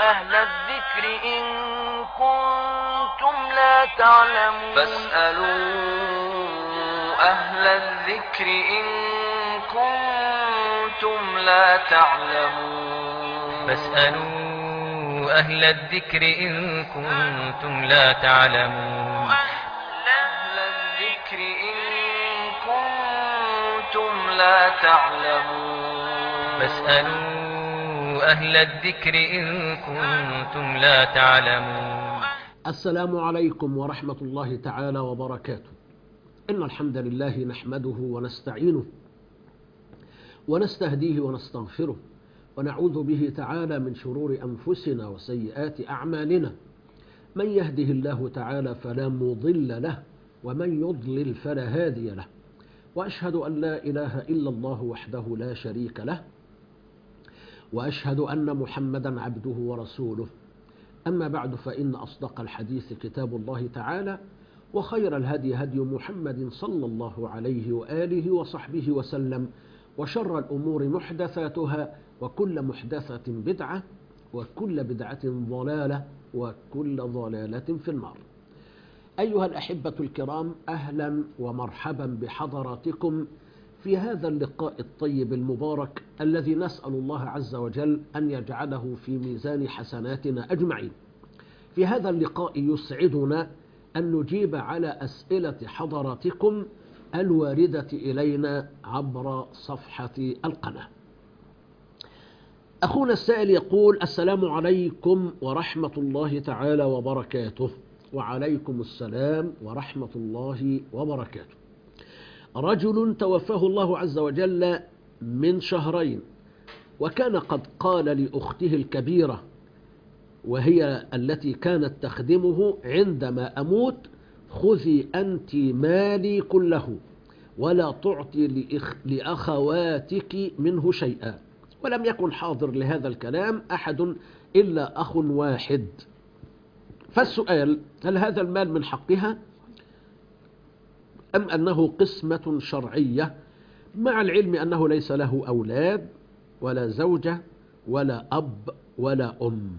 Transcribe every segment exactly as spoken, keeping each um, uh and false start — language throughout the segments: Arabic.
أهل الذكر إن كنتم لا تعلمون فاسألوا أهل الذكر إن كنتم لا تعلمون فاسألوا أهل الذكر إن كنتم لا تعلمون أهل الذكر إن كنتم لا تعلمون فاسألوا أهل الذكر إن كنتم لا تعلمون. السلام عليكم ورحمة الله تعالى وبركاته. إن الحمد لله نحمده ونستعينه ونستهديه ونستغفره ونعوذ به تعالى من شرور أنفسنا وسيئات أعمالنا. من يهده الله تعالى فلا مضل له ومن يضلل فلا هادي له، وأشهد أن لا إله إلا الله وحده لا شريك له، وأشهد أن محمدا عبده ورسوله. أما بعد، فإن أصدق الحديث كتاب الله تعالى، وخير الهدي هدي محمد صلى الله عليه وآله وصحبه وسلم، وشر الأمور محدثاتها، وكل محدثة بدعة، وكل بدعة ضلالة، وكل ضلالة في النار. أيها الأحبة الكرام، أهلا ومرحبا بحضراتكم في هذا اللقاء الطيب المبارك الذي نسأل الله عز وجل أن يجعله في ميزان حسناتنا أجمعين. في هذا اللقاء يسعدنا أن نجيب على أسئلة حضراتكم الواردة إلينا عبر صفحة القناة. أخونا السائل يقول: السلام عليكم ورحمة الله تعالى وبركاته. وعليكم السلام ورحمة الله وبركاته. رجل توفاه الله عز وجل من شهرين، وكان قد قال لأخته الكبيرة وهي التي كانت تخدمه: عندما أموت خذي أنت مالي كله ولا تعطي لأخواتك منه شيئا. ولم يكن حاضر لهذا الكلام أحد إلا أخ واحد. فالسؤال: هل هذا المال من حقها أم أنه قسمة شرعية، مع العلم أنه ليس له أولاد ولا زوجة ولا أب ولا أم؟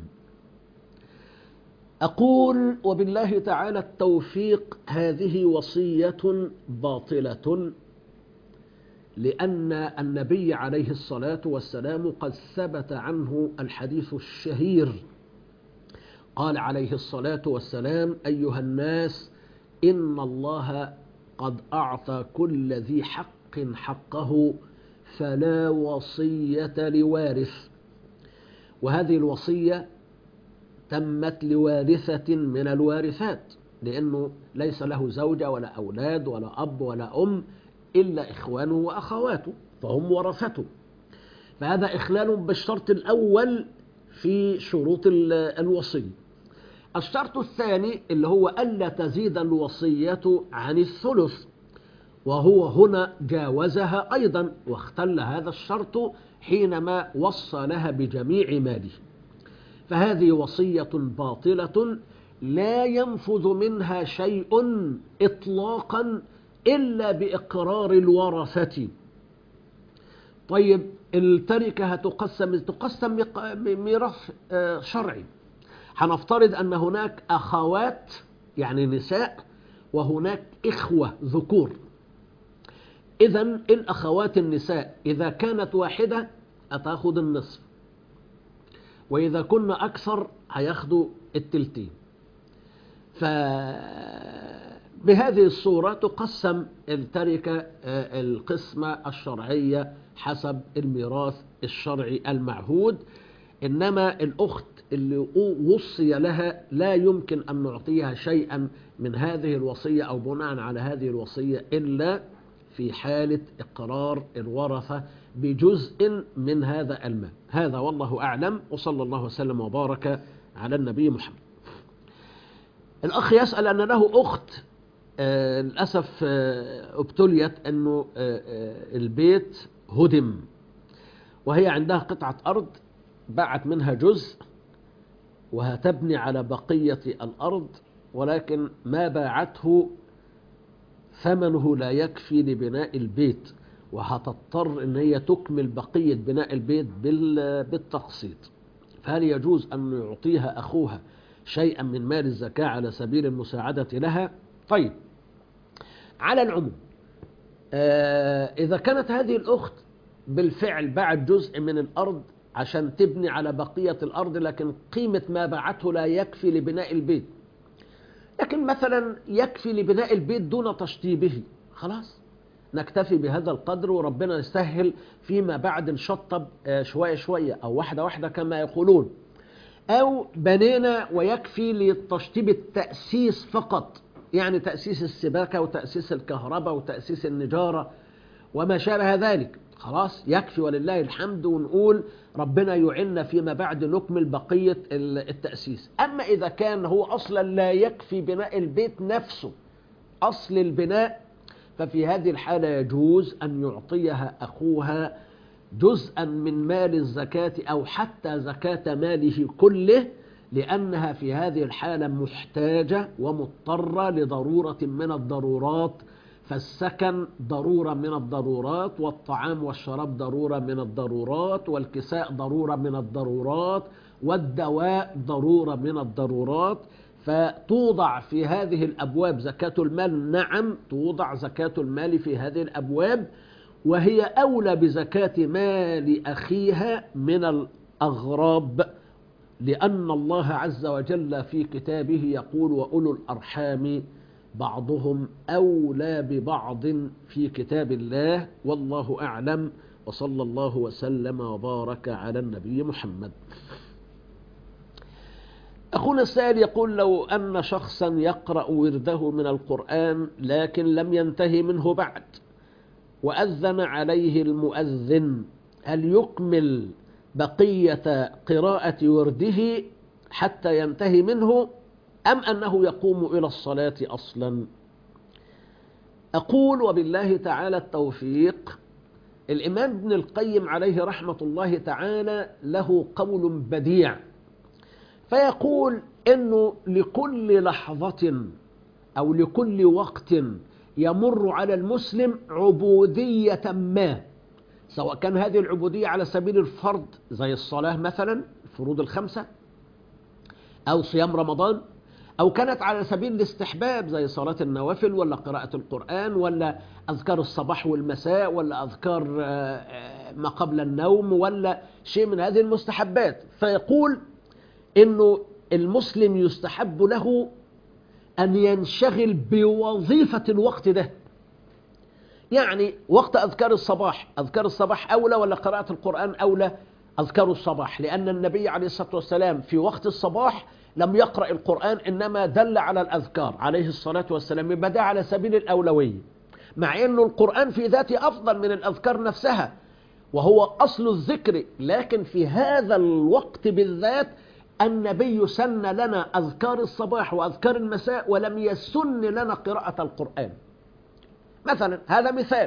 أقول وبالله تعالى التوفيق: هذه وصية باطلة، لأن النبي عليه الصلاة والسلام قد ثبت عنه الحديث الشهير، قال عليه الصلاة والسلام: أيها الناس، إن الله قد أعطى كل ذي حق حقه فلا وصية لوارث. وهذه الوصية تمت لوارثة من الوارثات، لأنه ليس له زوجة ولا أولاد ولا أب ولا أم إلا إخوانه وأخواته، فهم ورثته. فهذا إخلال بالشرط الأول في شروط الوصية. الشرط الثاني اللي هو ألا تزيد الوصية عن الثلث، وهو هنا جاوزها أيضا، واختل هذا الشرط حينما وصى لها بجميع ماله. فهذه وصية باطلة لا ينفذ منها شيء إطلاقا إلا بإقرار الورثة. طيب، التركة هتقسم تقسم ميراث شرعي. هنفترض أن هناك أخوات يعني نساء، وهناك إخوة ذكور. إذن الأخوات النساء إذا كانت واحدة هتاخد النصف، وإذا كنا أكثر هياخدوا التلتين. فبهذه الصورة تقسم التركة القسمة الشرعية حسب الميراث الشرعي المعهود. إنما الأخت اللي وصي لها لا يمكن أن نعطيها شيئا من هذه الوصية أو بناء على هذه الوصية إلا في حالة إقرار الورثة بجزء من هذا المال. هذا والله أعلم، وصلى الله وسلم وبارك على النبي محمد. الأخ يسأل أن له أخت آه للأسف آه ابتليت أنه آه آه البيت هدم، وهي عندها قطعة أرض باعت منها جزء وهتبني على بقية الأرض، ولكن ما باعته ثمنه لا يكفي لبناء البيت، وهتضطر ان هي تكمل بقية بناء البيت بالتقسيط. فهل يجوز أن يعطيها أخوها شيئا من مال الزكاة على سبيل المساعدة لها؟ طيب، على العموم آه إذا كانت هذه الأخت بالفعل باعت جزء من الأرض عشان تبني على بقية الأرض، لكن قيمة ما باعته لا يكفي لبناء البيت، لكن مثلا يكفي لبناء البيت دون تشطيبه، خلاص نكتفي بهذا القدر وربنا يسهل فيما بعد نشطب شوية شوية أو واحدة واحدة كما يقولون. أو بنينا ويكفي للتشطيب التأسيس فقط، يعني تأسيس السباكة وتأسيس الكهرباء وتأسيس النجارة وما شابه ذلك، خلاص يكفي ولله الحمد، ونقول ربنا يعيننا فيما بعد نكمل بقية التأسيس. أما إذا كان هو أصلا لا يكفي بناء البيت نفسه أصل البناء، ففي هذه الحالة يجوز أن يعطيها أخوها جزءا من مال الزكاة أو حتى زكاة ماله كله، لأنها في هذه الحالة محتاجة ومضطرة لضرورة من الضرورات، فالسكن ضرورة من الضرورات، والطعام والشراب ضرورة من الضرورات، والكساء ضرورة من الضرورات، والدواء ضرورة من الضرورات. فتوضع في هذه الأبواب زكاة المال، نعم توضع زكاة المال في هذه الأبواب، وهي أولى بزكاة مال أخيها من الأغراب، لأن الله عز وجل في كتابه يقول وأولو الأرحام بعضهم أولى ببعض في كتاب الله، والله أعلم، وصلى الله وسلم وبارك على النبي محمد. أخونا السائل يقول لو أن شخصا يقرأ ورده من القرآن لكن لم ينتهي منه بعد وأذن عليه المؤذن، هل يكمل بقية قراءة ورده حتى ينتهي منه أم أنه يقوم إلى الصلاة أصلا؟ أقول وبالله تعالى التوفيق، الإمام ابن القيم عليه رحمة الله تعالى له قول بديع، فيقول إنه لكل لحظة أو لكل وقت يمر على المسلم عبودية ما، سواء كان هذه العبودية على سبيل الفرض زي الصلاة مثلا الفروض الخمسة، أو صيام رمضان، أو كانت على سبيل الاستحباب زي صلاة النوافل ولا قراءة القرآن ولا أذكار الصباح والمساء ولا أذكار ما قبل النوم ولا شيء من هذه المستحبات. فيقول إنه المسلم يستحب له أن ينشغل بوظيفة الوقت ده، يعني وقت أذكار الصباح، أذكار الصباح أولى ولا قراءة القرآن أولى؟ أذكار الصباح، لأن النبي عليه الصلاة والسلام في وقت الصباح لم يقرأ القرآن، إنما دل على الأذكار عليه الصلاة والسلام، بدأ على سبيل الأولوية، مع أن القرآن في ذاته أفضل من الأذكار نفسها وهو أصل الذكر، لكن في هذا الوقت بالذات النبي سن لنا أذكار الصباح وأذكار المساء ولم يسن لنا قراءة القرآن مثلا، هذا مثال.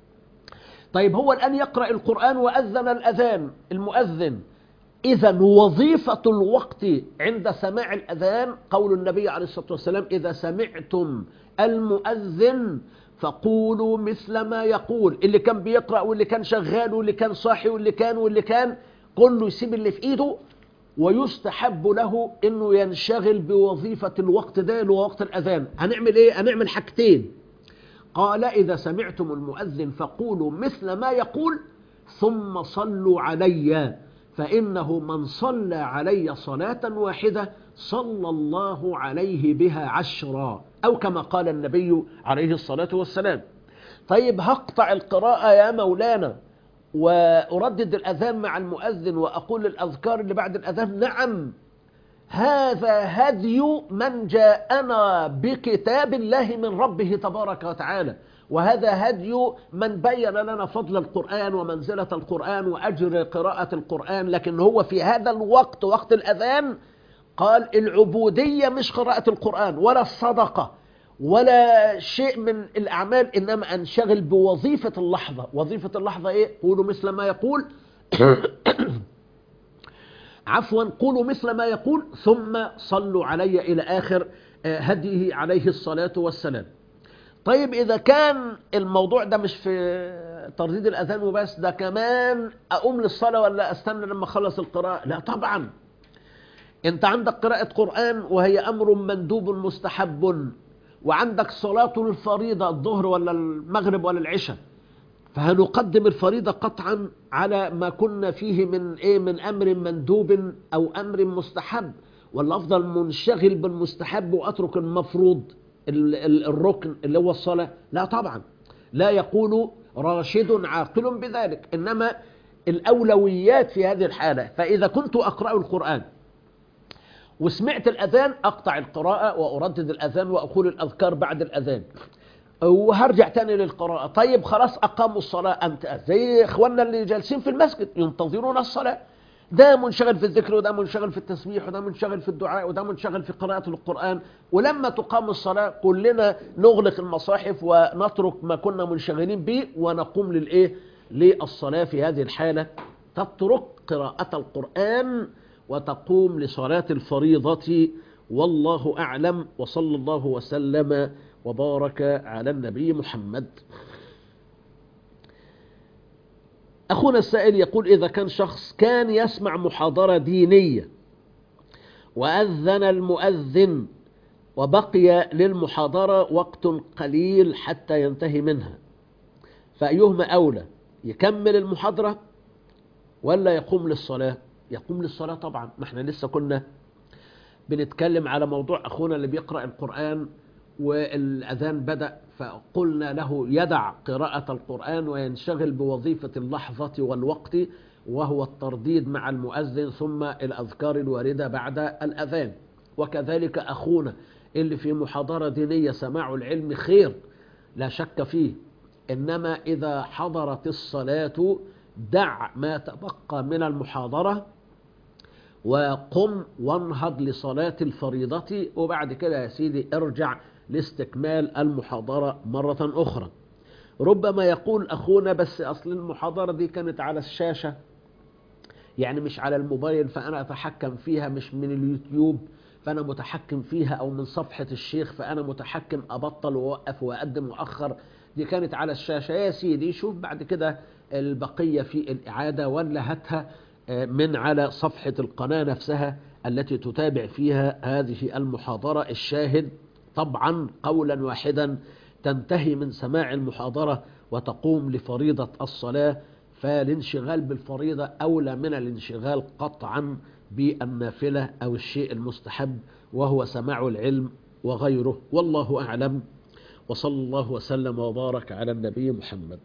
طيب هو الآن يقرأ القرآن وأذن الأذان المؤذن، إذا وظيفة الوقت عند سماع الأذان قول النبي عليه الصلاة والسلام إذا سمعتم المؤذن فقولوا مثل ما يقول، اللي كان بيقرأ واللي كان شغال واللي كان صاحي واللي كان واللي كان كله يسيب اللي في إيده، ويستحب له إنه ينشغل بوظيفة الوقت ده اللي هو وقت الأذان. هنعمل إيه؟ هنعمل حاجتين، قال إذا سمعتم المؤذن فقولوا مثل ما يقول ثم صلوا علي، فإنه من صلى علي صلاة واحدة صلى الله عليه بها عشرا، أو كما قال النبي عليه الصلاة والسلام. طيب هقطع القراءة يا مولانا وأردد الأذان مع المؤذن وأقول الأذكار اللي بعد الأذان؟ نعم، هذا هدي من جاءنا بكتاب الله من ربه تبارك وتعالى، وهذا هدي من بين لنا فضل القرآن ومنزلة القرآن وأجر قراءة القرآن. لكن هو في هذا الوقت وقت الأذان قال العبودية مش قراءة القرآن ولا الصدقة ولا شيء من الأعمال، إنما أنشغل بوظيفة اللحظة. وظيفة اللحظة إيه؟ قولوا مثل ما يقول عفوا قولوا مثل ما يقول ثم صلوا علي إلى آخر هديه عليه الصلاة والسلام. طيب إذا كان الموضوع ده مش في ترديد الأذان وبس، ده كمان أقوم للصلاة ولا أستنى لما أخلص القراءة؟ لا طبعا. أنت عندك قراءة قرآن وهي أمر مندوب مستحب، وعندك صلاة الفريضة الظهر ولا المغرب ولا العشاء، فهنقدم الفريضة قطعا على ما كنا فيه من إيه من أمر مندوب أو أمر مستحب، ولا أفضل منشغل بالمستحب وأترك المفروض الركن اللي هو الصلاة؟ لا طبعا، لا يقول راشد عاقل بذلك، إنما الأولويات في هذه الحالة. فإذا كنت أقرأ القرآن وسمعت الأذان أقطع القراءة وأردد الأذان وأقول الأذكار بعد الأذان وهرجع تاني للقراءة. طيب خلاص أقاموا الصلاة، أنت زي إخواننا اللي جالسين في المسجد ينتظرون الصلاة، ده منشغل في الذكر وده منشغل في التسبيح وده منشغل في الدعاء وده منشغل في قراءة القرآن، ولما تقام الصلاة كلنا نغلق المصاحف ونترك ما كنا منشغلين به ونقوم للإيه للصلاة. في هذه الحالة تترك قراءة القرآن وتقوم لصلاة الفريضة. والله أعلم، وصلى الله وسلم وبارك على النبي محمد. أخونا السائل يقول: إذا كان شخص كان يسمع محاضرة دينية وأذن المؤذن وبقي للمحاضرة وقت قليل حتى ينتهي منها، فأيهما أولى، يكمل المحاضرة ولا يقوم للصلاة؟ يقوم للصلاة طبعا. ما احنا لسه كنا بنتكلم على موضوع أخونا اللي بيقرأ القرآن والأذان بدأ، فقلنا له يدع قراءة القرآن وينشغل بوظيفة اللحظة والوقت وهو الترديد مع المؤذن ثم الأذكار الواردة بعد الأذان. وكذلك أخونا اللي في محاضرة دينية سماع العلم خير لا شك فيه، إنما إذا حضرت الصلاة دع ما تبقى من المحاضرة وقم وانهض لصلاة الفريضة، وبعد كده يا سيدي ارجع لاستكمال المحاضرة مرة أخرى. ربما يقول أخونا: بس أصل المحاضرة دي كانت على الشاشة، يعني مش على الموبايل، فأنا أتحكم فيها، مش من اليوتيوب فأنا متحكم فيها، أو من صفحة الشيخ فأنا متحكم أبطل ووقف وأقدم وأخر، دي كانت على الشاشة. يا سيدي شوف بعد كده البقية في الإعادة، ولا هاتها من على صفحة القناة نفسها التي تتابع فيها هذه المحاضرة. الشاهد طبعا قولا واحدا تنتهي من سماع المحاضرة وتقوم لفريضة الصلاة، فالانشغال بالفريضة أولى من الانشغال قطعا بالنافلة أو الشيء المستحب وهو سماع العلم وغيره. والله أعلم، وصلى الله وسلم وبارك على النبي محمد.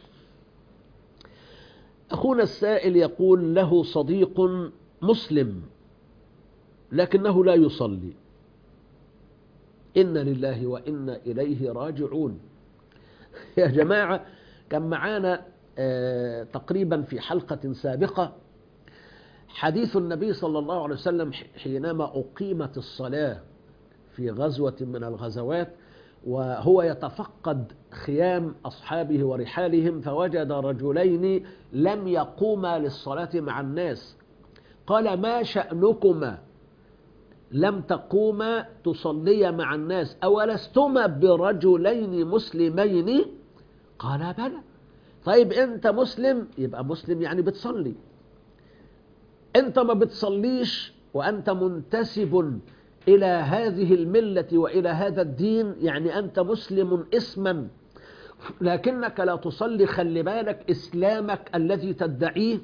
أخونا السائل يقول: له صديق مسلم لكنه لا يصلي، إنا لله وإنا إليه راجعون. يا جماعة، كان معانا آه تقريبا في حلقة سابقة حديث النبي صلى الله عليه وسلم حينما أقيمت الصلاة في غزوة من الغزوات، وهو يتفقد خيام أصحابه ورحالهم فوجد رجلين لم يقوما للصلاة مع الناس، قال: ما شأنكما لم تقوما تصليا مع الناس، أولستما برجلين مسلمين؟ قال: بلى. طيب أنت مسلم، يبقى مسلم يعني بتصلي، أنت ما بتصليش وأنت منتسب إلى هذه الملة وإلى هذا الدين، يعني أنت مسلم اسما لكنك لا تصلي. خلي بالك، إسلامك الذي تدعيه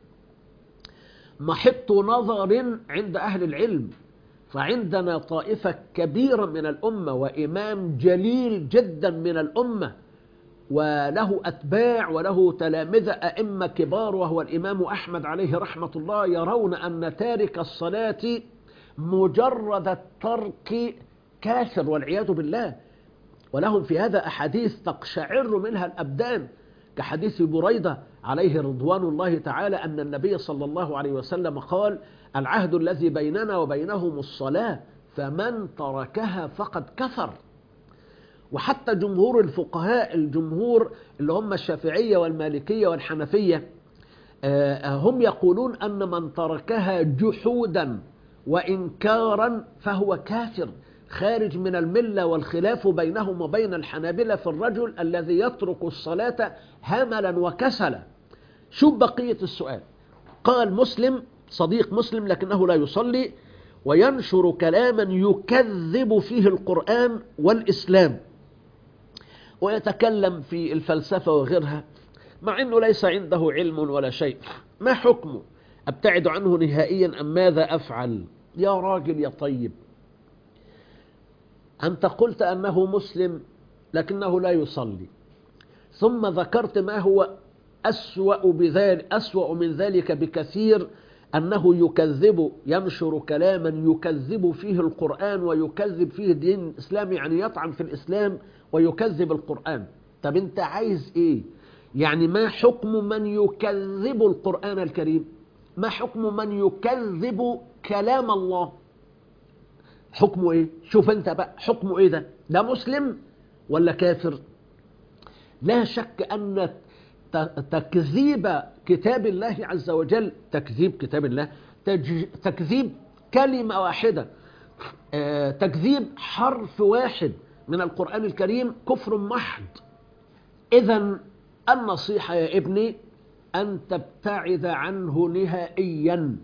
محط نظر عند أهل العلم، فعندنا طائفة كبيرة من الأمة وإمام جليل جدا من الأمة وله أتباع وله تلامذة أئمة كبار وهو الإمام أحمد عليه رحمة الله، يرون أن تارك الصلاة مجرد الترك كافر والعياذ بالله، ولهم في هذا أحاديث تقشعر منها الأبدان، كحديث بريدة عليه رضوان الله تعالى أن النبي صلى الله عليه وسلم قال: العهد الذي بيننا وبينهم الصلاة، فمن تركها فقد كفر. وحتى جمهور الفقهاء، الجمهور اللي هم الشافعية والمالكية والحنفية، هم يقولون أن من تركها جحودا وإنكارا فهو كافر. خارج من الملة، والخلاف بينهم وبين الحنابلة في الرجل الذي يترك الصلاة هملا وكسلا. شوف بقية السؤال. قال مسلم صديق مسلم لكنه لا يصلي وينشر كلاما يكذب فيه القرآن والإسلام ويتكلم في الفلسفة وغيرها مع أنه ليس عنده علم ولا شيء، ما حكمه؟ أبتعد عنه نهائيا أم ماذا أفعل؟ يا راجل يا طيب، أنت قلت أنه مسلم لكنه لا يصلي، ثم ذكرت ما هو أسوأ بذلك أسوأ من ذلك بكثير، أنه يكذب ينشر كلاما يكذب فيه القرآن ويكذب فيه الدين الإسلامي، يعني يطعن في الإسلام ويكذب القرآن. طب أنت عايز إيه؟ يعني ما حكم من يكذب القرآن الكريم؟ ما حكم من يكذب كلام الله؟ حكمه إيه؟ شوف أنت بقى حكمه إيه ده؟ ده مسلم ولا كافر؟ لا شك أن تكذيب كتاب الله عز وجل، تكذيب كتاب الله، تكذيب كلمة واحدة، تكذيب حرف واحد من القرآن الكريم كفر محض. إذن النصيحة يا ابني أن تبتعد عنه نهائيا،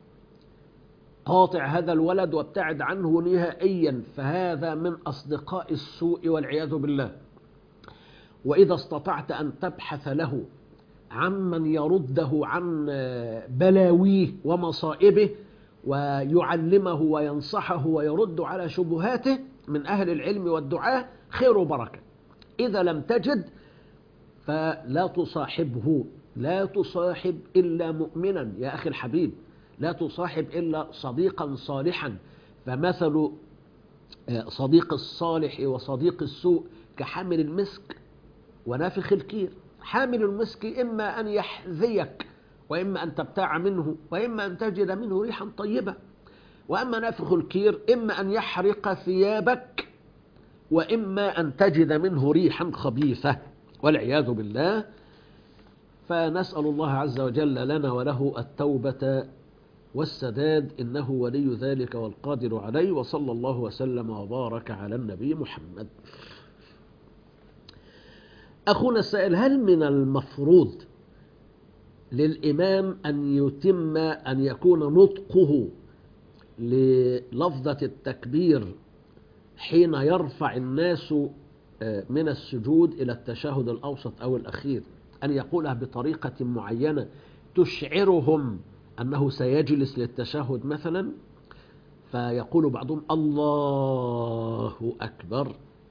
قاطع هذا الولد وابتعد عنه نهائيا، فهذا من أصدقاء السوء والعياذ بالله. وإذا استطعت أن تبحث له عمن يرده عن بلاويه ومصائبه ويعلمه وينصحه ويرد على شبهاته من أهل العلم والدعاء، خير وبركة. إذا لم تجد فلا تصاحبه، لا تصاحب إلا مؤمنا يا أخي الحبيب، لا تصاحب إلا صديقا صالحا، فمثل صديق الصالح وصديق السوء كحامل المسك ونافخ الكير. حامل المسك إما أن يحذيك وإما أن تبتاع منه وإما أن تجد منه ريحا طيبة، وأما نافخ الكير إما أن يحرق ثيابك وإما أن تجد منه ريحا خبيثة والعياذ بالله. فنسأل الله عز وجل لنا وله التوبة والسداد، إنه ولي ذلك والقادر عليه، وصلى الله وسلم وبارك على النبي محمد. أخونا السائل: هل من المفروض للإمام أن يتم أن يكون نطقه للفظة التكبير حين يرفع الناس من السجود إلى التشهد الأوسط أو الأخير، أن يقولها بطريقة معينة تشعرهم أنه سيجلس للتشهد مثلا؟ فيقول بعضهم الله أكبر.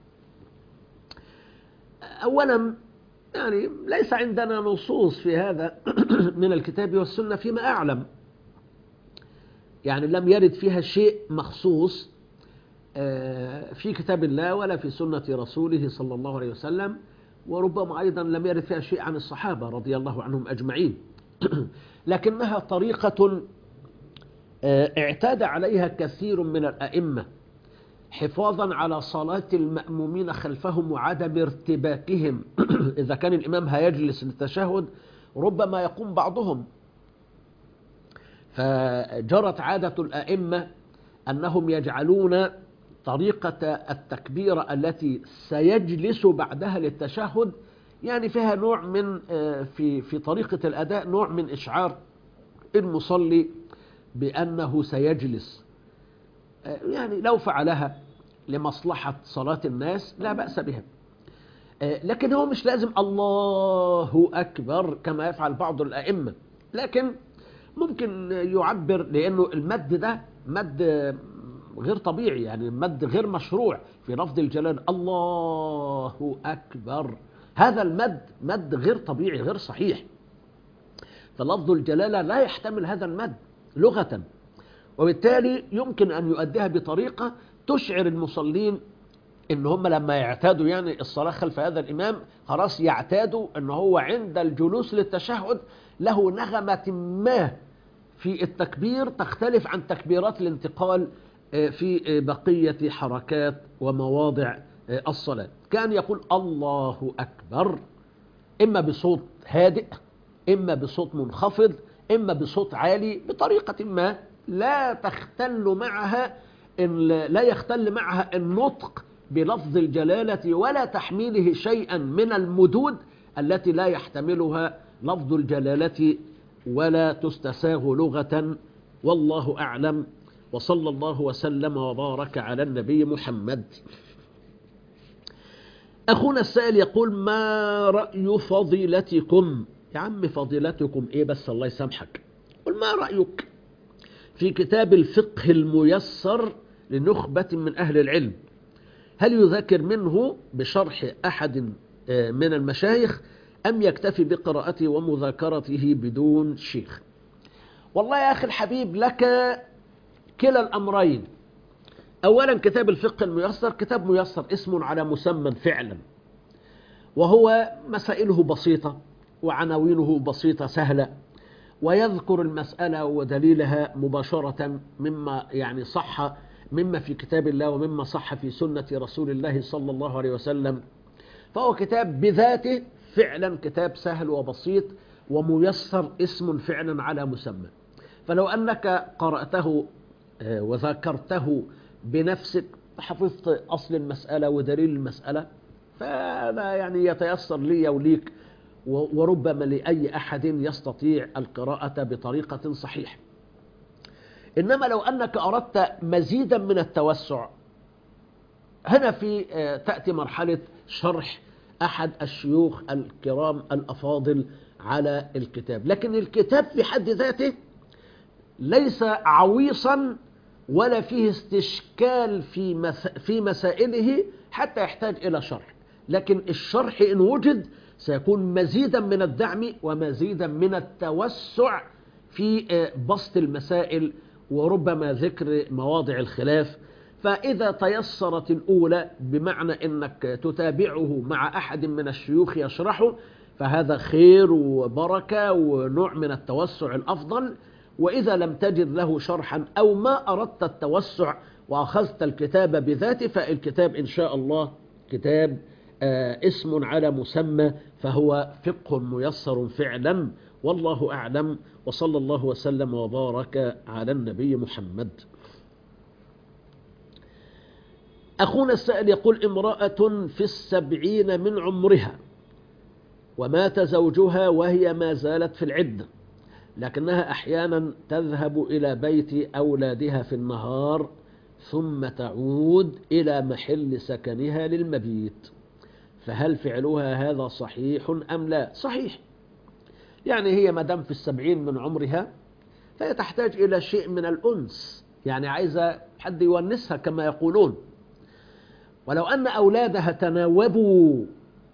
أولا يعني ليس عندنا نصوص في هذا من الكتاب والسنة فيما أعلم، يعني لم يرد فيها شيء مخصوص في كتاب الله ولا في سنة رسوله صلى الله عليه وسلم، وربما أيضا لم يرد فيها شيء عن الصحابة رضي الله عنهم أجمعين. لكنها طريقة اعتاد عليها كثير من الأئمة حفاظا على صلاة المأمومين خلفهم وعدم ارتباكهم. إذا كان الإمام هيجلس للتشهد ربما يقوم بعضهم، فجرت عادة الأئمة أنهم يجعلون طريقة التكبير التي سيجلس بعدها للتشهد يعني فيها نوع من في في طريقة الأداء نوع من إشعار المصلي بأنه سيجلس. يعني لو فعلها لمصلحة صلاة الناس لا بأس بها، لكن هو مش لازم الله أكبر كما يفعل بعض الأئمة، لكن ممكن يعبر، لأنه المد ده مد غير طبيعي، يعني مد غير مشروع في لفظ الجلال الله أكبر. هذا المد مد غير طبيعي غير صحيح، فلفظ الجلالة لا يحتمل هذا المد لغة، وبالتالي يمكن أن يؤديها بطريقة تشعر المصلين إن هم لما يعتادوا يعني الصلاة خلف هذا الإمام خلاص يعتادوا إن هو عند الجلوس للتشهد له نغمة ما في التكبير تختلف عن تكبيرات الانتقال في بقية حركات ومواضع الصلاة. كان يقول الله أكبر إما بصوت هادئ إما بصوت منخفض إما بصوت عالي، بطريقة ما لا تختل معها إن لا يختل معها النطق بلفظ الجلالة ولا تحميله شيئا من المدود التي لا يحتملها لفظ الجلالة ولا تستساغ لغة. والله أعلم، وصلى الله وسلم وبارك على النبي محمد. أخونا السائل يقول: ما رأي فضيلتكم؟ يا عم فضيلتكم إيه بس الله يسامحك؟ قل ما رأيك في كتاب الفقه الميسر لنخبة من أهل العلم، هل يذاكر منه بشرح أحد من المشايخ أم يكتفي بقراءته ومذاكرته بدون شيخ؟ والله يا أخي الحبيب لك كلا الأمرين. أولا كتاب الفقه الميسر كتاب ميسر اسم على مسمى فعلا، وهو مسائله بسيطة وعناوينه بسيطة سهلة، ويذكر المسألة ودليلها مباشرة مما يعني صح مما في كتاب الله ومما صح في سنة رسول الله صلى الله عليه وسلم. فهو كتاب بذاته فعلا كتاب سهل وبسيط وميسر اسم فعلا على مسمى. فلو أنك قرأته وذاكرته بنفسك حفظت أصل المسألة ودليل المسألة، فهذا يعني يتيسر لي وليك وربما لأي أحد يستطيع القراءة بطريقة صحيحة. إنما لو أنك أردت مزيدا من التوسع، هنا في تأتي مرحلة شرح أحد الشيوخ الكرام الأفاضل على الكتاب. لكن الكتاب في حد ذاته ليس عويصا ولا فيه استشكال في مس... في مسائله حتى يحتاج إلى شرح، لكن الشرح إن وجد سيكون مزيدا من الدعم ومزيدا من التوسع في بسط المسائل وربما ذكر مواضع الخلاف. فإذا تيسرت الأولى بمعنى أنك تتابعه مع أحد من الشيوخ يشرحه، فهذا خير وبركة ونوع من التوسع الأفضل. وإذا لم تجد له شرحا أو ما أردت التوسع وأخذت الكتاب بذاته، فالكتاب إن شاء الله كتاب آه اسم على مسمى، فهو فقه ميسر فعلا. والله أعلم، وصلى الله وسلم وبارك على النبي محمد. أخونا السائل يقول: امرأة في السبعين من عمرها ومات زوجها وهي ما زالت في العدة، لكنها أحيانا تذهب إلى بيت أولادها في النهار ثم تعود إلى محل سكنها للمبيت، فهل فعلها هذا صحيح أم لا؟ صحيح. يعني هي مدام في السبعين من عمرها فهي تحتاج إلى شيء من الأنس، يعني عايزة حد يونسها كما يقولون. ولو أن أولادها تناوبوا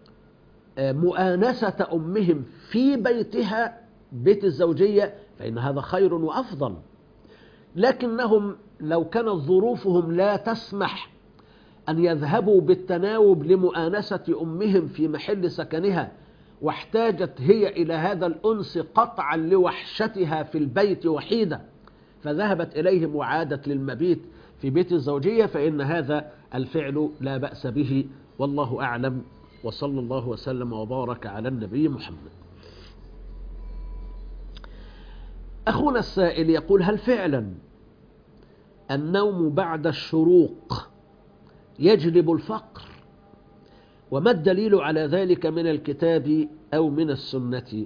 مؤانسة أمهم في بيتها بيت الزوجية فإن هذا خير وأفضل. لكنهم لو كانت ظروفهم لا تسمح أن يذهبوا بالتناوب لمؤانسة أمهم في محل سكنها، واحتاجت هي إلى هذا الأنس قطعا لوحشتها في البيت وحيدة، فذهبت إليهم وعادت للمبيت في بيت الزوجية، فإن هذا الفعل لا بأس به. والله أعلم، وصلى الله وسلم وبارك على النبي محمد. أخونا السائل يقول: هل فعلا النوم بعد الشروق يجلب الفقر؟ وما الدليل على ذلك من الكتاب أو من السنة؟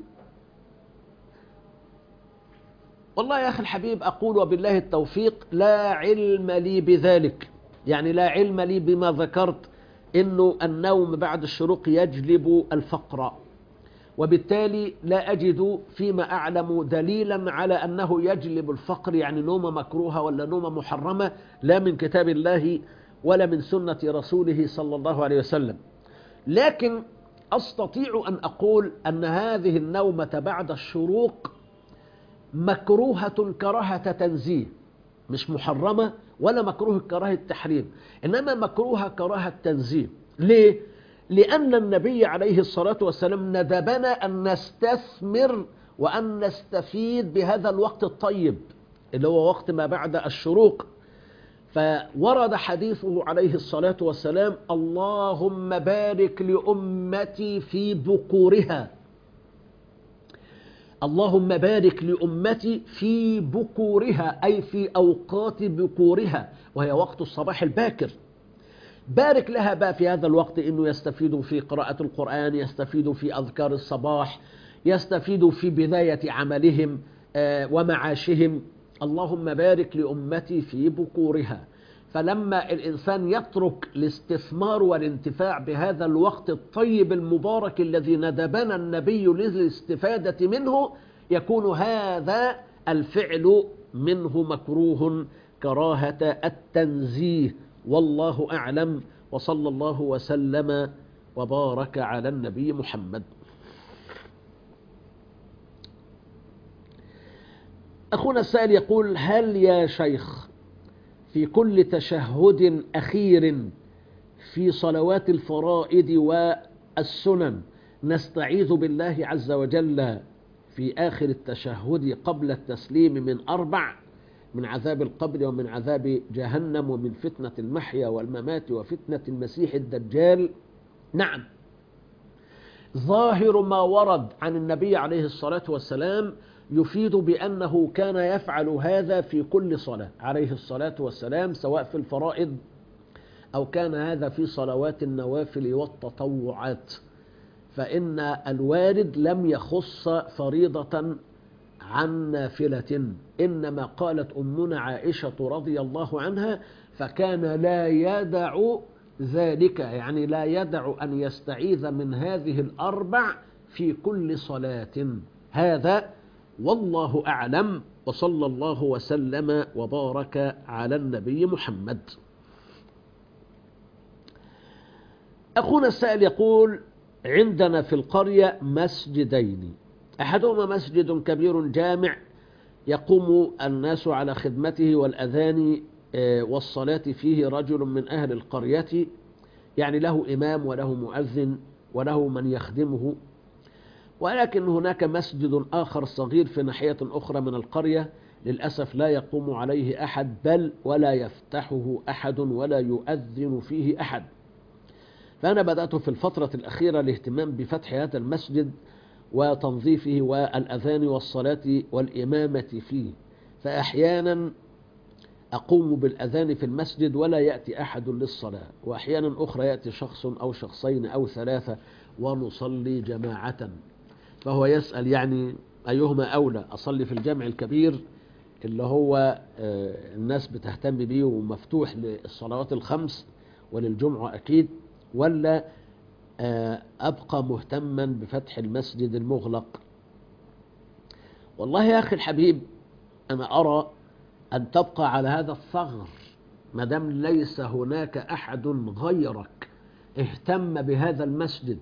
والله يا أخي الحبيب أقول وبالله التوفيق لا علم لي بذلك، يعني لا علم لي بما ذكرت إنه النوم بعد الشروق يجلب الفقر، وبالتالي لا أجد فيما أعلم دليلا على أنه يجلب الفقر، يعني نوم مكروهة ولا نوم محرمة، لا من كتاب الله ولا من سنة رسوله صلى الله عليه وسلم. لكن أستطيع أن أقول أن هذه النومة بعد الشروق مكروهة كراهة تنزيه، مش محرمة ولا مكروه كراهة تحريم، إنما مكروهة كراهة تنزيه. ليه؟ لأن النبي عليه الصلاة والسلام ندبنا أن نستثمر وأن نستفيد بهذا الوقت الطيب اللي هو وقت ما بعد الشروق. فورد حديثه عليه الصلاة والسلام: اللهم بارك لأمتي في بكورها. اللهم بارك لأمتي في بكورها، أي في أوقات بكورها، وهي وقت الصباح الباكر. بارك لها بقى في هذا الوقت، إنه يستفيدوا في قراءة القرآن، يستفيدوا في أذكار الصباح، يستفيدوا في بداية عملهم ومعاشهم. اللهم بارك لأمتي في بكورها. فلما الإنسان يترك الاستثمار والانتفاع بهذا الوقت الطيب المبارك الذي ندبنا النبي للاستفادة منه، يكون هذا الفعل منه مكروه كراهة التنزيه. والله أعلم، وصلى الله وسلم وبارك على النبي محمد. أخونا السائل يقول: هل يا شيخ في كل تشهد أخير في صلوات الفرائض والسنن نستعيذ بالله عز وجل في آخر التشهد قبل التسليم من أربع: من عذاب القبر، ومن عذاب جهنم، ومن فتنة المحيا والممات، وفتنة المسيح الدجال؟ نعم، ظاهر ما ورد عن النبي عليه الصلاة والسلام يفيد بأنه كان يفعل هذا في كل صلاة عليه الصلاة والسلام، سواء في الفرائض أو كان هذا في صلوات النوافل والتطوعات. فإن الوارد لم يخص فريضة عن نافلة، إنما قالت أمنا عائشة رضي الله عنها: فكان لا يدع ذلك، يعني لا يدع أن يستعيذ من هذه الأربع في كل صلاة. هذا والله أعلم، وصلى الله وسلم وبارك على النبي محمد. أخونا السائل يقول: عندنا في القرية مسجدين، أحدهما مسجد كبير جامع يقوم الناس على خدمته والأذان والصلاة فيه رجل من أهل القرية، يعني له إمام وله مؤذن وله من يخدمه. ولكن هناك مسجد آخر صغير في ناحية أخرى من القرية للأسف لا يقوم عليه أحد، بل ولا يفتحه أحد ولا يؤذن فيه أحد. فأنا بدأت في الفترة الأخيرة الاهتمام بفتح هذا المسجد وتنظيفه والأذان والصلاة والإمامة فيه. فأحيانا أقوم بالأذان في المسجد ولا يأتي أحد للصلاة، وأحيانا أخرى يأتي شخص أو شخصين أو ثلاثة ونصلي جماعة. فهو يسأل يعني أيهما أولى، أصلي في الجامع الكبير اللي هو الناس بتهتم به ومفتوح للصلوات الخمس وللجمعة أكيد، ولا أبقى مهتما بفتح المسجد المغلق؟ والله يا أخي الحبيب، أنا أرى أن تبقى على هذا الثغر ما دام ليس هناك أحد غيرك اهتم بهذا المسجد،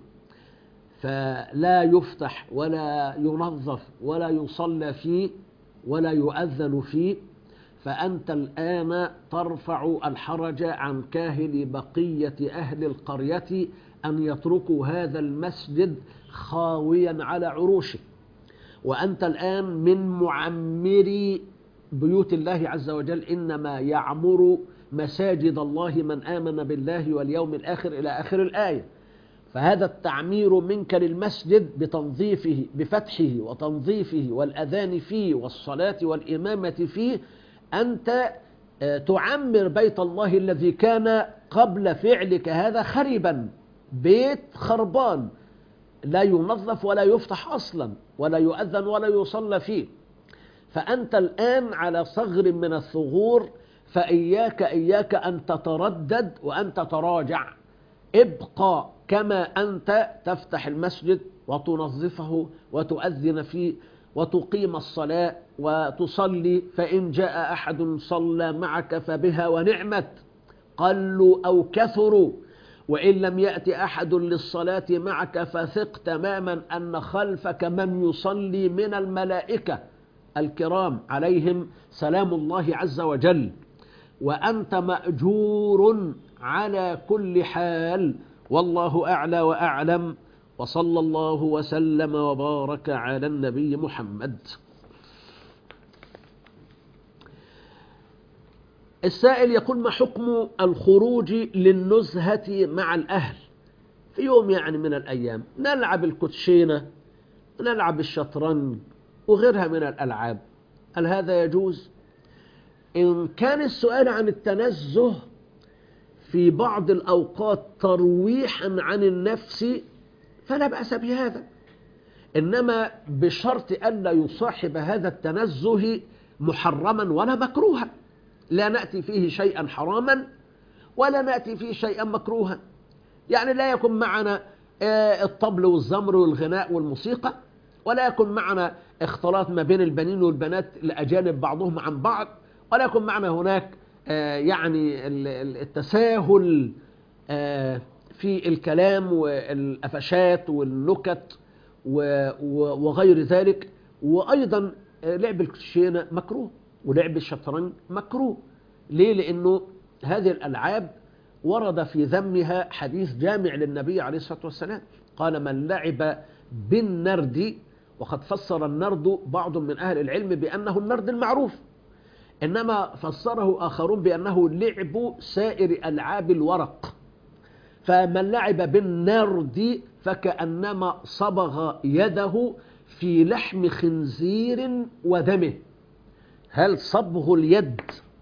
فلا يفتح ولا ينظف ولا يصلى فيه ولا يؤذن فيه. فأنت الآن ترفع الحرج عن كاهل بقية أهل القرية أن يتركوا هذا المسجد خاويا على عروشه، وأنت الآن من معمري بيوت الله عز وجل. إنما يعمر مساجد الله من آمن بالله واليوم الآخر إلى آخر الآية. فهذا التعمير منك للمسجد بتنظيفه، بفتحه وتنظيفه والأذان فيه والصلاة والإمامة فيه، أنت تعمر بيت الله الذي كان قبل فعلك هذا خربا، بيت خربان لا ينظف ولا يفتح أصلا ولا يؤذن ولا يصلى فيه. فأنت الآن على ثغر من الثغور، فإياك إياك أن تتردد وأن تتراجع. ابقى كما أنت، تفتح المسجد وتنظفه وتؤذن فيه وتقيم الصلاة وتصلي. فإن جاء أحد صلى معك فبها ونعمت، قلوا أو كثروا. وإن لم يأتي أحد للصلاة معك فثق تماما أن خلفك من يصلي من الملائكة الكرام عليهم سلام الله عز وجل، وأنت مأجور على كل حال. والله أعلى وأعلم، وصلى الله وسلم وبارك على النبي محمد. السائل يقول: ما حكم الخروج للنزهة مع الأهل في يوم يعني من الأيام، نلعب الكوتشينة، نلعب الشطرنج، وغيرها من الألعاب، هل هذا يجوز؟ إن كان السؤال عن التنزه في بعض الأوقات ترويحا عن النفس فلا بأس بهذا، إنما بشرط ألا يصاحب هذا التنزه محرما ولا مكروها، لا نأتي فيه شيئا حراما ولا نأتي فيه شيئا مكروها. يعني لا يكون معنا الطبل والزمر والغناء والموسيقى، ولا يكون معنا اختلاط ما بين البنين والبنات الأجانب بعضهم عن بعض، ولا يكون معنا هناك يعني التساهل في الكلام والأفشات والنكت وغير ذلك. وأيضا لعب الكوتشينة مكروه ولعب الشطرنج مكروه. ليه؟ لأنه هذه الألعاب ورد في ذمها حديث جامع للنبي عليه الصلاة والسلام، قال من لعب بالنرد، وقد فسر النرد بعض من أهل العلم بأنه النرد المعروف، إنما فسره آخرون بأنه لعب سائر ألعاب الورق. فمن لعب بالنرد فكأنما صبغ يده في لحم خنزير ودمه. هل صبغ اليد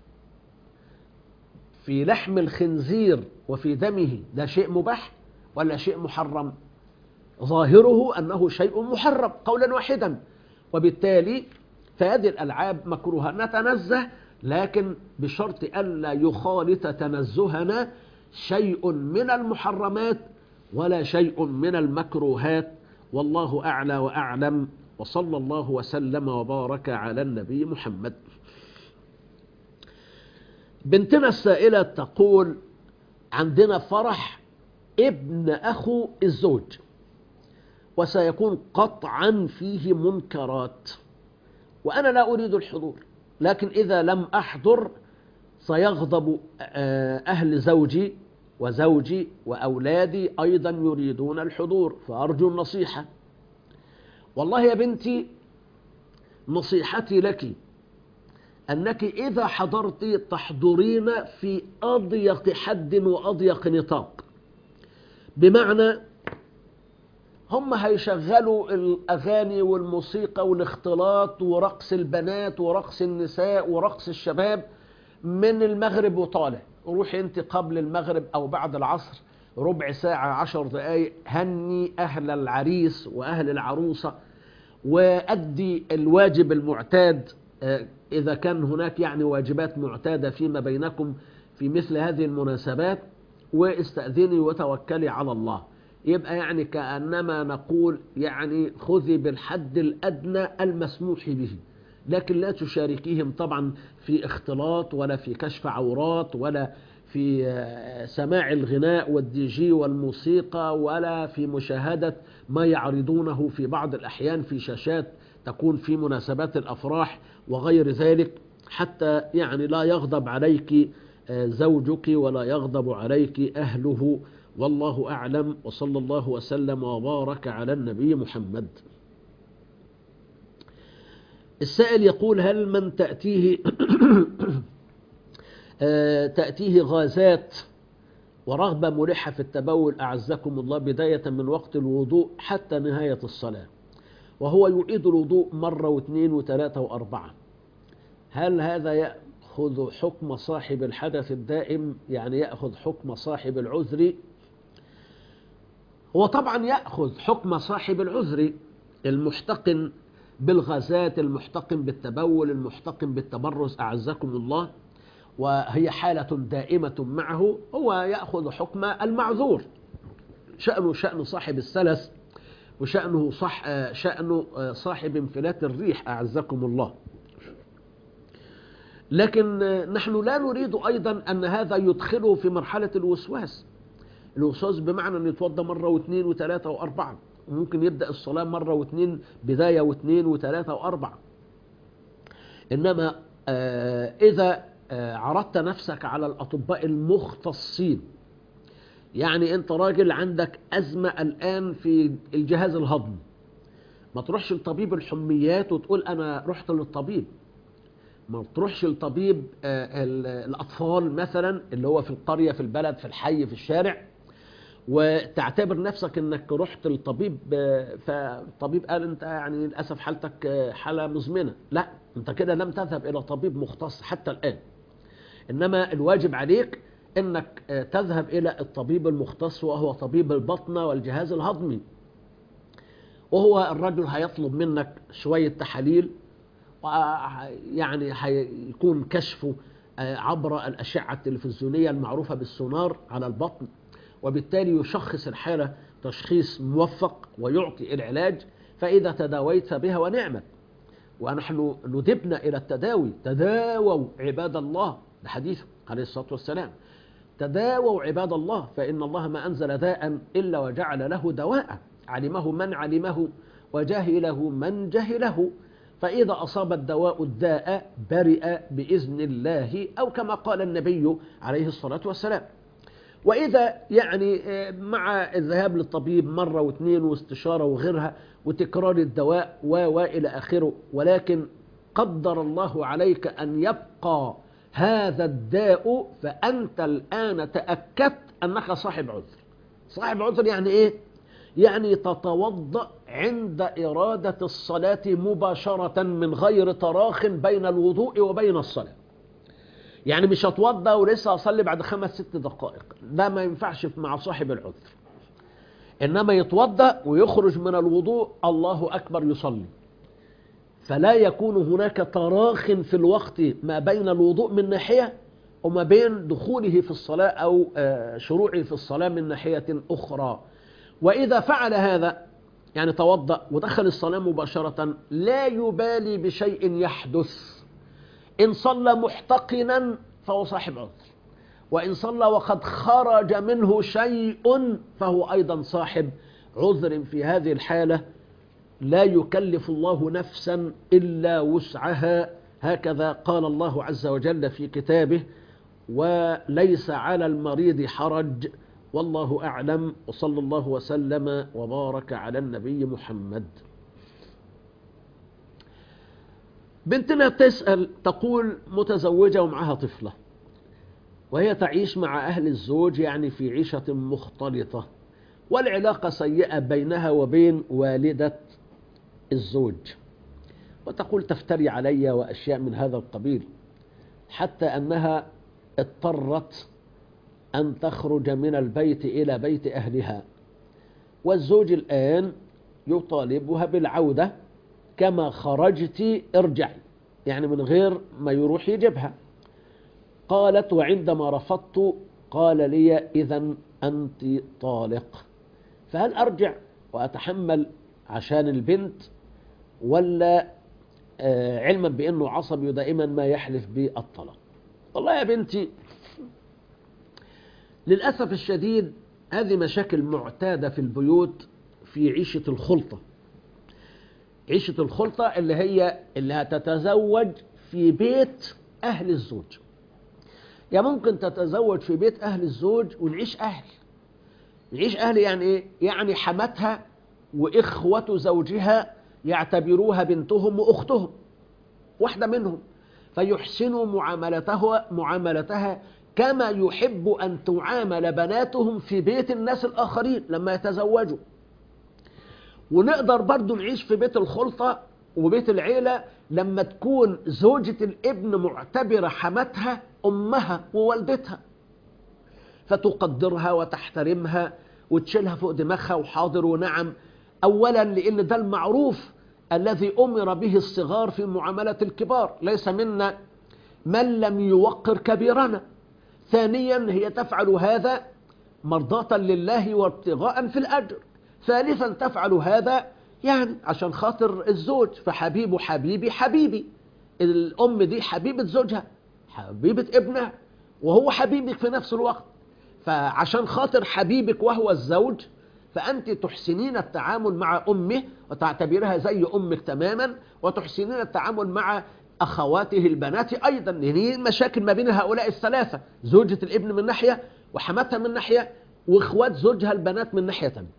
في لحم الخنزير وفي دمه ده شيء مباح ولا شيء محرم؟ ظاهره أنه شيء محرم قولا واحدا، وبالتالي فهذه الألعاب مكروهة. نتنزه لكن بشرط ألا يخالط تنزهنا شيء من المحرمات ولا شيء من المكروهات، والله أعلى وأعلم، وصلى الله وسلم وبارك على النبي محمد. بنتنا السائلة تقول عندنا فرح ابن أخو الزوج وسيكون قطعا فيه منكرات، وأنا لا أريد الحضور، لكن إذا لم أحضر سيغضب أهل زوجي وزوجي وأولادي أيضا يريدون الحضور، فأرجو النصيحة. والله يا بنتي نصيحتي لك أنك إذا حضرت تحضرين في أضيق حد وأضيق نطاق، بمعنى هم هيشغلوا الأغاني والموسيقى والاختلاط ورقص البنات ورقص النساء ورقص الشباب من المغرب وطالع. روحي أنت قبل المغرب أو بعد العصر ربع ساعة عشر دقايق، هني أهل العريس وأهل العروسة وأدي الواجب المعتاد إذا كان هناك يعني واجبات معتادة فيما بينكم في مثل هذه المناسبات، واستأذني وتوكلي على الله. يبقى يعني كأنما نقول يعني خذي بالحد الأدنى المسموح به، لكن لا تشاركيهم طبعا في اختلاط ولا في كشف عورات ولا في سماع الغناء والدي جي والموسيقى ولا في مشاهدة ما يعرضونه في بعض الأحيان في شاشات تكون في مناسبات الأفراح وغير ذلك، حتى يعني لا يغضب عليك زوجك ولا يغضب عليك أهله، والله أعلم، وصلى الله وسلم وبارك على النبي محمد. السائل يقول هل من تأتيه تأتيه غازات ورغبة ملحة في التبول أعزكم الله بداية من وقت الوضوء حتى نهاية الصلاة، وهو يعيد الوضوء مرة واثنين وثلاثة وأربعة، هل هذا يأخذ حكم صاحب الحدث الدائم، يعني يأخذ حكم صاحب العذر؟ هو طبعا يأخذ حكم صاحب العذر، المحتقن بالغازات، المحتقن بالتبول، المحتقن بالتبرز أعزكم الله، وهي حالة دائمة معه، هو يأخذ حكم المعذور، شأنه شأن صاحب السلس وشأنه صح شأنه صاحب انفلات الريح أعزكم الله. لكن نحن لا نريد أيضا أن هذا يدخله في مرحلة الوسواس. الوسواس بمعنى أن يتوضى مرة واثنين وثلاثة وأربعة، وممكن يبدأ الصلاة مرة واثنين، بداية واثنين وثلاثة وأربعة. إنما إذا عرضت نفسك على الأطباء المختصين، يعني أنت راجل عندك أزمة الآن في الجهاز الهضمي، ما تروحش لطبيب الحميات وتقول أنا رحت للطبيب، ما تروحش لطبيب الأطفال مثلا اللي هو في القرية في البلد في الحي في الشارع وتعتبر نفسك انك رحت للطبيب، فالطبيب قال انت يعني للاسف حالتك حاله مزمنه، لا، انت كده لم تذهب الى طبيب مختص حتى الان. انما الواجب عليك انك تذهب الى الطبيب المختص، وهو طبيب البطنه والجهاز الهضمي، وهو الرجل هيطلب منك شويه تحاليل، يعني هيكون كشفه عبر الاشعه التلفزيونيه المعروفه بالسونار على البطن، وبالتالي يشخص الحالة تشخيص موفق ويعطي العلاج، فإذا تداويت بها ونعمت. ونحن ندبنا إلى التداوي، تداووا عباد الله، ده حديث عليه الصلاة والسلام، تداووا عباد الله فإن الله ما أنزل داء إلا وجعل له دواء، علمه من علمه وجهله من جهله، فإذا أصاب الدواء الداء برئ بإذن الله، أو كما قال النبي عليه الصلاة والسلام. وإذا يعني مع الذهاب للطبيب مرة واثنين واستشارة وغيرها وتكرار الدواء وإلى آخره، ولكن قدر الله عليك أن يبقى هذا الداء، فأنت الآن تأكدت أنك صاحب عذر. صاحب عذر يعني إيه؟ يعني تتوضأ عند إرادة الصلاة مباشرة من غير تراخ بين الوضوء وبين الصلاة. يعني مش هتوضأ ولسه أصلي بعد خمس ست دقائق، ده ما ينفعش مع صاحب العذر. إنما يتوضأ ويخرج من الوضوء الله أكبر يصلي، فلا يكون هناك تراخ في الوقت ما بين الوضوء من ناحية وما بين دخوله في الصلاة أو شروعه في الصلاة من ناحية أخرى. وإذا فعل هذا يعني توضأ ودخل الصلاة مباشرة لا يبالي بشيء يحدث، إن صلى محتقنا فهو صاحب عذر، وإن صلى وقد خرج منه شيء فهو أيضا صاحب عذر. في هذه الحالة لا يكلف الله نفسا إلا وسعها، هكذا قال الله عز وجل في كتابه: وليس على المريض حرج. والله أعلم، وصلى الله وسلم وبارك على النبي محمد. بنتنا بتسأل، تقول متزوجة ومعها طفلة، وهي تعيش مع أهل الزوج يعني في عيشة مختلطة، والعلاقة سيئة بينها وبين والدة الزوج، وتقول تفتري علي وأشياء من هذا القبيل، حتى أنها اضطرت أن تخرج من البيت إلى بيت أهلها، والزوج الآن يطالبها بالعودة، كما خرجت ارجعي، يعني من غير ما يروح يجيبها. قالت: وعندما رفضت قال لي: إذن أنت طالق، فهل أرجع وأتحمل عشان البنت، ولا آه علما بأنه عصبي دائما ما يحلف بالطلاق؟ والله يا بنتي، للأسف الشديد هذه مشاكل معتادة في البيوت في عيشة الخلطة. عيشة الخلطة اللي هي اللي هتتزوج في بيت أهل الزوج. يعني ممكن تتزوج في بيت أهل الزوج ونعيش أهل. نعيش أهل يعني إيه؟ يعني حماتها وإخوة زوجها يعتبروها بنتهم وأختهم، واحدة منهم، فيحسنوا معاملتها معاملتها كما يحب أن تعامل بناتهم في بيت الناس الآخرين لما يتزوجوا. ونقدر برضو نعيش في بيت الخلطة وبيت العيلة لما تكون زوجة الابن معتبرة حماتها أمها ووالدتها، فتقدرها وتحترمها وتشيلها فوق دماغها وحاضر ونعم. أولا لأن ده المعروف الذي أمر به الصغار في معاملة الكبار، ليس منا من لم يوقر كبيرنا. ثانيا هي تفعل هذا مرضاة لله وابتغاء في الأجر. ثالثا تفعل هذا يعني عشان خاطر الزوج، فحبيبه حبيبي حبيبي. الأم دي حبيبة زوجها، حبيبة ابنها، وهو حبيبك في نفس الوقت. فعشان خاطر حبيبك وهو الزوج، فأنت تحسنين التعامل مع أمه وتعتبرها زي أمك تماما، وتحسنين التعامل مع أخواته البنات أيضا، لأن هي مشاكل ما بين هؤلاء الثلاثة: زوجة الابن من ناحية، وحماتها من ناحية، وإخوات زوجها البنات من ناحية تانية.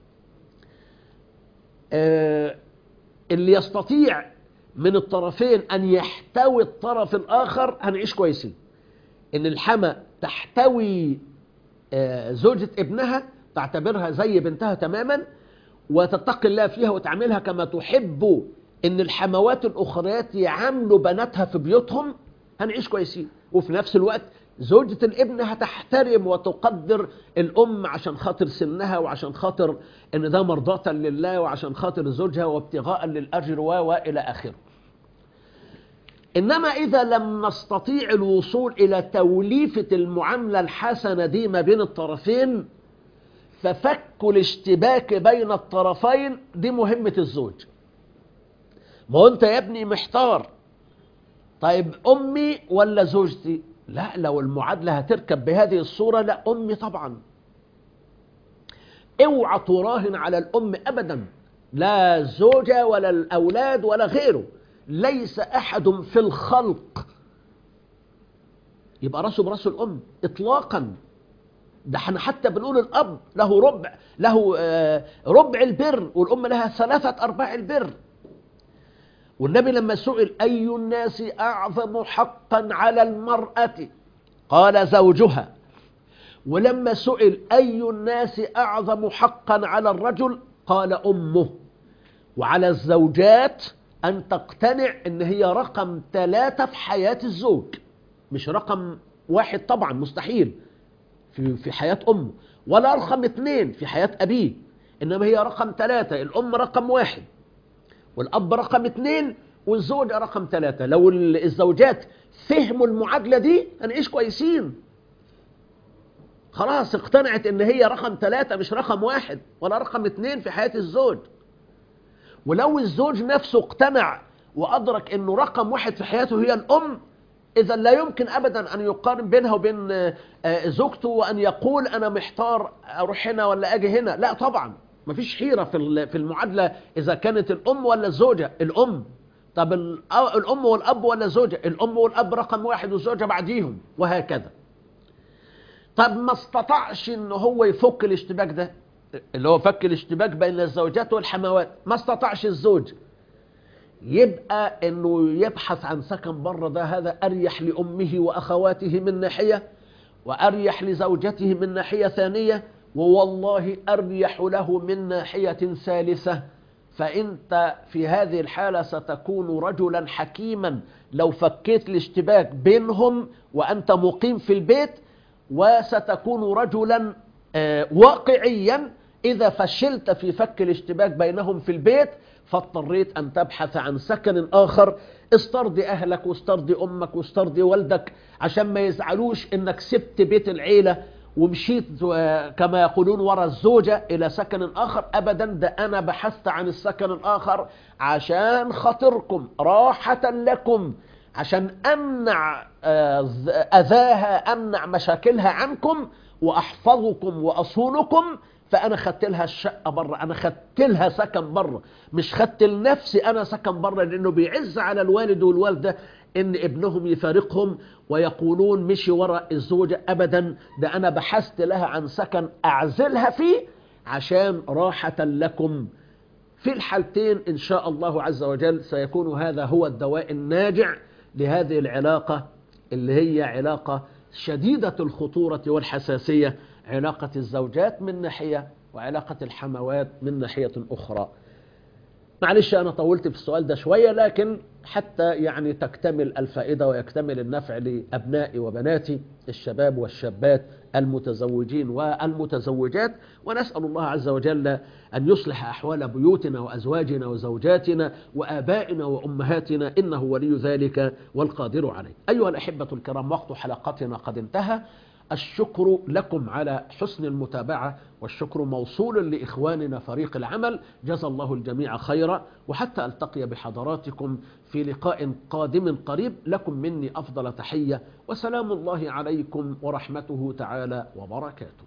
آه اللي يستطيع من الطرفين أن يحتوي الطرف الآخر هنعيش كويسين. إن الحما تحتوي آه زوجة ابنها تعتبرها زي بنتها تماما وتتقي الله فيها وتعملها كما تحب ان الحموات الاخريات يعاملوا بناتها في بيوتهم، هنعيش كويسين. وفي نفس الوقت زوجة الابن هتحترم وتقدر الام عشان خاطر سنها وعشان خاطر ان ده مرضاة لله وعشان خاطر زوجها وابتغاء للاجر والى اخره. انما اذا لم نستطيع الوصول الى توليفة المعاملة الحسنة دي ما بين الطرفين، ففك الاشتباك بين الطرفين دي مهمة الزوج. ما هو انت يا ابني محتار، طيب امي ولا زوجتي؟ لا، لو المعادلة هتركب بهذه الصورة، لا، امي طبعا. اوعى تراهن على الام ابدا، لا الزوجة ولا الاولاد ولا غيره. ليس احد في الخلق يبقى راسه براس الام اطلاقا. ده احنا حتى بنقول الاب له ربع له آه ربع البر، والام لها ثلاثة ارباع البر. والنبي لما سئل اي الناس اعظم حقا على المرأة قال زوجها، ولما سئل اي الناس اعظم حقا على الرجل قال امه. وعلى الزوجات ان تقتنع ان هي رقم ثلاثة في حياة الزوج، مش رقم واحد طبعا، مستحيل في في حياة امه، ولا رقم اثنين في حياة ابيه، انما هي رقم ثلاثة. الام رقم واحد والاب رقم اثنين والزوجة رقم ثلاثة. لو الزوجات فهموا المعادلة دي هنعيش كويسين. خلاص اقتنعت ان هي رقم ثلاثة مش رقم واحد ولا رقم اثنين في حياة الزوج. ولو الزوج نفسه اقتنع وادرك انه رقم واحد في حياته هي الام، اذا لا يمكن ابدا ان يقارن بينها وبين زوجته وان يقول انا محتار اروح هنا ولا اجي هنا. لا طبعا، مفيش حيرة في في المعادلة اذا كانت الام ولا الزوجة. الام. طب الام والاب ولا الزوجة؟ الام والاب رقم واحد والزوجة بعديهم، وهكذا. طب ما استطاعش ان هو يفك الاشتباك ده، اللي هو فك الاشتباك بين الزوجات والحموات، ما استطاعش الزوج، يبقى انه يبحث عن سكن بره. ده هذا اريح لامه واخواته من ناحية، واريح لزوجته من ناحية ثانية، ووالله اريح له من ناحية ثالثة. فانت في هذه الحالة ستكون رجلا حكيما لو فكيت الاشتباك بينهم وانت مقيم في البيت، وستكون رجلا واقعيا إذا فشلت في فك الاشتباك بينهم في البيت فاضطريت أن تبحث عن سكن آخر. استرضي أهلك واسترضي أمك واسترضي والدك عشان ما يزعلوش إنك سبت بيت العيلة ومشيت كما يقولون وراء الزوجة إلى سكن آخر. أبدا، ده أنا بحثت عن السكن الآخر عشان خاطركم، راحة لكم، عشان أمنع أذاها، أمنع مشاكلها عنكم وأحفظكم وأصونكم. فأنا خدت لها الشقة بره، أنا خدت لها سكن بره، مش خدت لنفسي أنا سكن بره، لأنه بيعز على الوالد والوالدة إن ابنهم يفارقهم ويقولون مشي وراء الزوجة. أبدا، ده أنا بحثت لها عن سكن أعزلها فيه عشان راحة لكم. في الحالتين إن شاء الله عز وجل سيكون هذا هو الدواء الناجع لهذه العلاقة اللي هي علاقة شديدة الخطورة والحساسية، علاقة الزوجات من ناحية وعلاقة الحموات من ناحية أخرى. معلش أنا طولت في السؤال ده شوية، لكن حتى يعني تكتمل الفائدة ويكتمل النفع لأبنائي وبناتي الشباب والشابات المتزوجين والمتزوجات. ونسأل الله عز وجل أن يصلح أحوال بيوتنا وأزواجنا وزوجاتنا وآبائنا وأمهاتنا، إنه ولي ذلك والقادر عليه. أيها الأحبة الكرام، وقت حلقتنا قد انتهى. الشكر لكم على حسن المتابعة، والشكر موصول لإخواننا فريق العمل، جزا الله الجميع خيرا. وحتى ألتقي بحضراتكم في لقاء قادم قريب، لكم مني أفضل تحية، وسلام الله عليكم ورحمته تعالى وبركاته.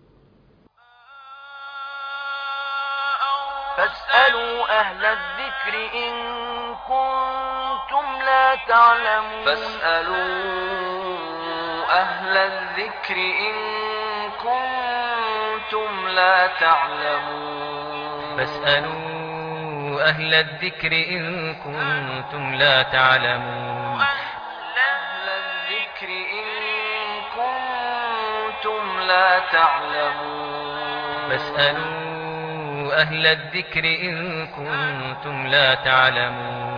فاسألوا أهل الذكر إن كنتم لا تعلمون. فاسألوا أهل الذكر إن كنتم لا تعلمون. فاسألوا أهل الذكر إن كنتم لا تعلمون. أهل الذكر إن كنتم لا تعلمون. فاسألوا أهل الذكر إن كنتم لا تعلمون